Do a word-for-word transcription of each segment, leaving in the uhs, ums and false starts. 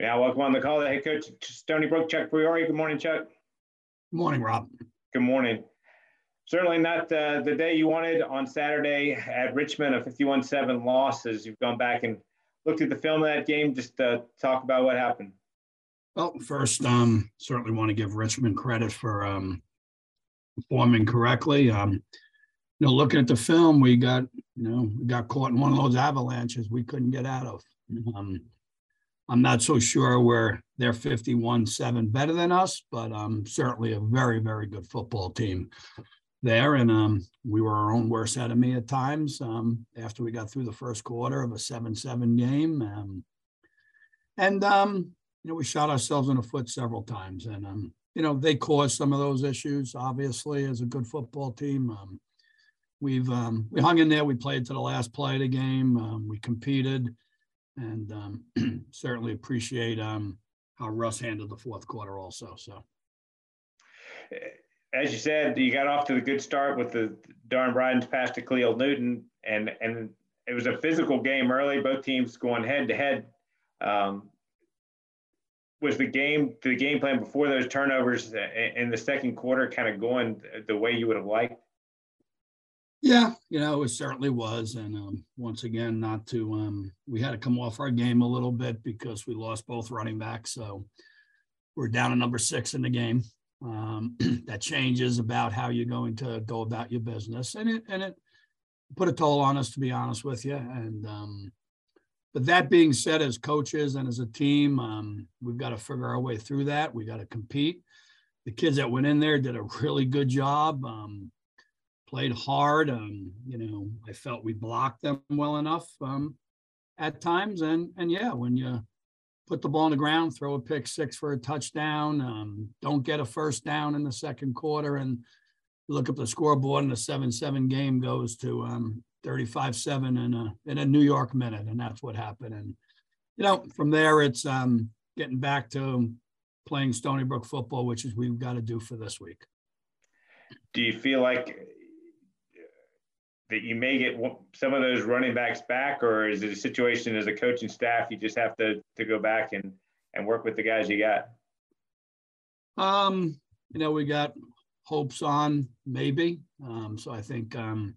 Yeah, welcome on the call, the head coach, Stony Brook, Chuck Priore. Good morning, Chuck. Good morning, Rob. Good morning. Certainly not uh, the day you wanted on Saturday at Richmond, a fifty-one seven loss. As you've gone back and looked at the film of that game, just uh, talk about what happened. Well, first, um, certainly want to give Richmond credit for um, performing correctly. Um, you know, looking at the film, we got, you know, we got caught in one of those avalanches we couldn't get out of. Um, I'm not so sure where they're fifty-one seven better than us, but um, certainly a very, very good football team there. And um, we were our own worst enemy at times um, after we got through the first quarter of a seven seven game. Um, and, um, you know, we shot ourselves in the foot several times. And, um, you know, they caused some of those issues, obviously, as a good football team. Um, we've um, we hung in there. We played to the last play of the game. Um, we competed. And um, certainly appreciate um, how Russ handled the fourth quarter also. So, as you said, you got off to the good start with the Darren Bryden's pass to Khalil Newton, and and it was a physical game early. Both teams going head to head. Um, was the game the game plan before those turnovers in the second quarter kind of going the way you would have liked? Yeah, you know, it certainly was. And um, once again, not to, um, we had to come off our game a little bit because we lost both running backs. So we're down to number six in the game. Um, that changes about how you're going to go about your business. And it, and it put a toll on us, to be honest with you. And, um, but that being said, as coaches and as a team, um, we've got to figure our way through that. We got to compete. The kids that went in there did a really good job. Um, Played hard. Um, you know, I felt we blocked them well enough um, at times. And, and yeah, when you put the ball on the ground, throw a pick six for a touchdown, um, don't get a first down in the second quarter, and look up the scoreboard and the seven seven game goes to um, thirty-five seven in a, in a New York minute. And that's what happened. And, you know, from there, it's um, getting back to playing Stony Brook football, which is we've got to do for this week. Do you feel like that you may get some of those running backs back, or is it a situation as a coaching staff you just have to to go back and and work with the guys you got? Um, you know, we got hopes on maybe. Um, so I think um,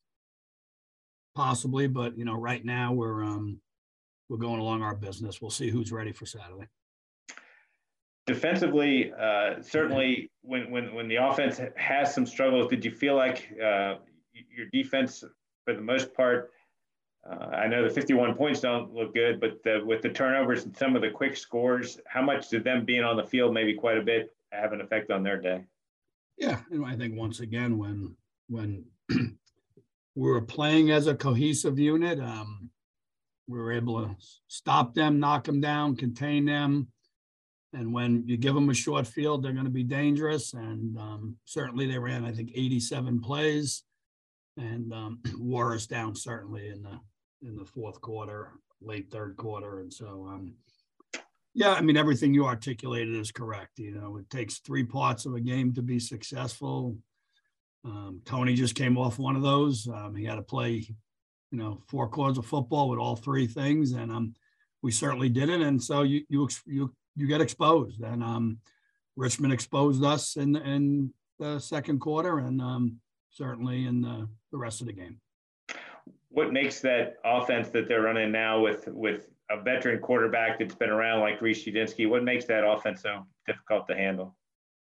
possibly, but you know, right now we're um, we're going along our business. We'll see who's ready for Saturday. Defensively, uh, certainly when when when the offense has some struggles, did you feel like uh, your defense, for the most part, uh, I know the fifty-one points don't look good, but the, with the turnovers and some of the quick scores, how much did them being on the field maybe quite a bit have an effect on their day? Yeah, and I think once again, when when we were playing as a cohesive unit, um, we were able to stop them, knock them down, contain them. And when you give them a short field, they're going to be dangerous. And um, certainly they ran, I think, eighty-seven plays. And um, wore us down certainly in the in the fourth quarter, late third quarter. And so, um, yeah, I mean, everything you articulated is correct. You know, it takes three parts of a game to be successful. Um, Tony just came off one of those. Um, he had to play, you know, four quarters of football with all three things, and um, we certainly did it. And so you you you you get exposed, and um, Richmond exposed us in in the second quarter, and um, certainly in the, the rest of the game. What makes that offense that they're running now with with a veteran quarterback that's been around like Reese Udinsky, what makes that offense so difficult to handle?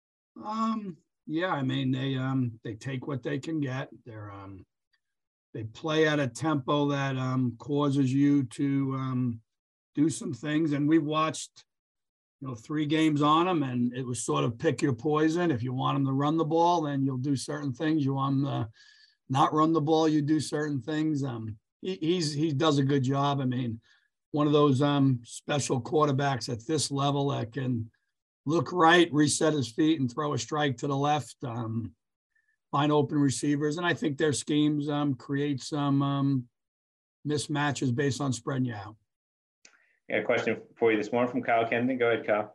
Um, yeah, I mean, they um, they take what they can get. They're um, they play at a tempo that um, causes you to um, do some things. And we've watched, you know, three games on them, and it was sort of pick your poison. If you want them to run the ball, then you'll do certain things. You want them to not run the ball, you do certain things. Um, he, he's he does a good job. I mean, one of those um, special quarterbacks at this level that can look right, reset his feet, and throw a strike to the left, um, find open receivers. And I think their schemes um, create some um, mismatches based on spreading you out. I got a question for you this morning from Kyle Kennedy. Go ahead, Kyle.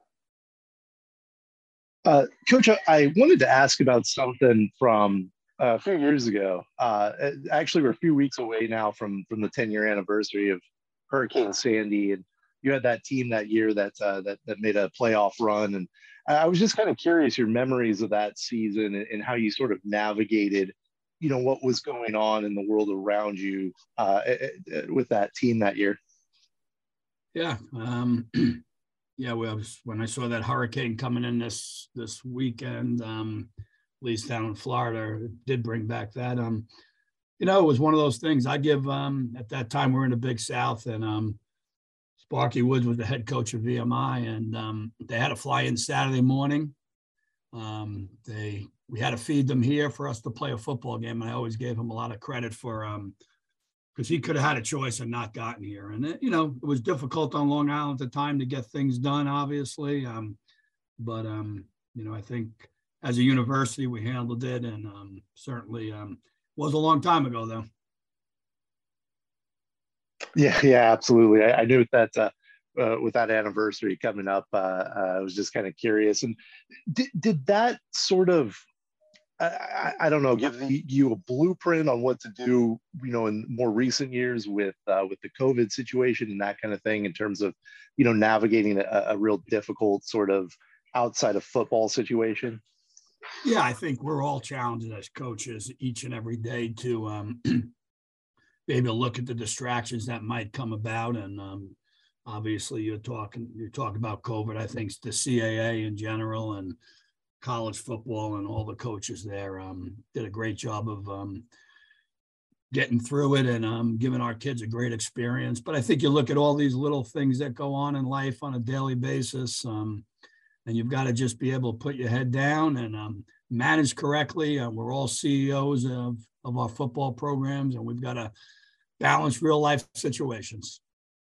Uh, Coach, I wanted to ask about something from uh, a few years ago. Uh, actually, we're a few weeks away now from, from the ten-year anniversary of Hurricane Sandy. And you had that team that year that uh, that that made a playoff run, and I was just kind of curious your memories of that season and, and how you sort of navigated, you know, what was going on in the world around you uh, with that team that year. Yeah. Um, yeah. We was, when I saw that hurricane coming in this, this weekend, um, at least down in Florida, it did bring back that, um, you know, it was one of those things I give, um, at that time we we're in the Big South, and, um, Sparky Woods was the head coach of V M I, and, um, they had to fly in Saturday morning. Um, they, we had to feed them here for us to play a football game. And I always gave him a lot of credit for, um, because he could have had a choice and not gotten here. And, it, you know, it was difficult on Long Island at the time to get things done, obviously. Um, but, um, you know, I think as a university, we handled it. And um, certainly um, was a long time ago, though. Yeah, yeah, absolutely. I, I knew that uh, uh, with that anniversary coming up, uh, uh, I was just kind of curious. And did, did that sort of, I, I don't know, give you a blueprint on what to do, you know, in more recent years with uh, with the COVID situation and that kind of thing, in terms of, you know, navigating a, a real difficult sort of outside of football situation? Yeah, I think we're all challenged as coaches each and every day to um, be able to look at the distractions that might come about. And um, obviously, you're talking you're talking about COVID. I think the C A A in general and college football and all the coaches there um, did a great job of um, getting through it and um, giving our kids a great experience. But I think you look at all these little things that go on in life on a daily basis, um, and you've got to just be able to put your head down and um, manage correctly. Uh, we're all C E Os of, of our football programs, and we've got to balance real life situations.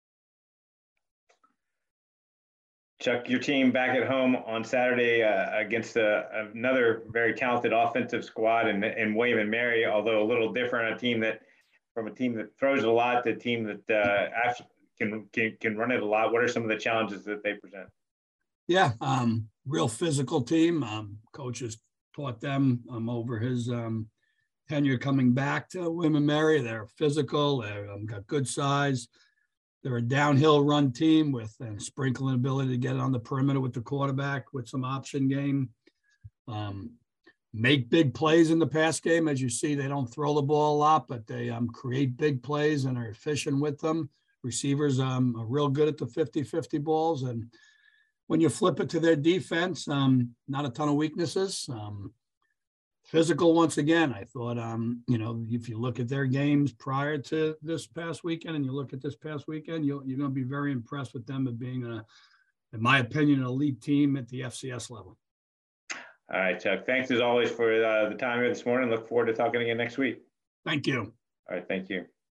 Chuck, your team back at home on Saturday uh, against a, another very talented offensive squad in, in William and Mary, although a little different, a team that, from a team that throws a lot to a team that uh, actually can, can can run it a lot. What are some of the challenges that they present? Yeah, um, real physical team. Um, coaches taught them um, over his um, tenure coming back to William and Mary. They're physical. They've um, got good size. They're a downhill run team with a sprinkling ability to get it on the perimeter with the quarterback with some option game. Um, make big plays in the pass game. As you see, they don't throw the ball a lot, but they um, create big plays and are efficient with them. Receivers um, are real good at the fifty-fifty balls. And when you flip it to their defense, um, not a ton of weaknesses. Um, Physical once again. I thought, um, you know, if you look at their games prior to this past weekend and you look at this past weekend, you're, you're going to be very impressed with them as being, a, in my opinion, an elite team at the F C S level. All right, Chuck. Thanks as always for uh, the time here this morning. Look forward to talking again next week. Thank you. All right. Thank you.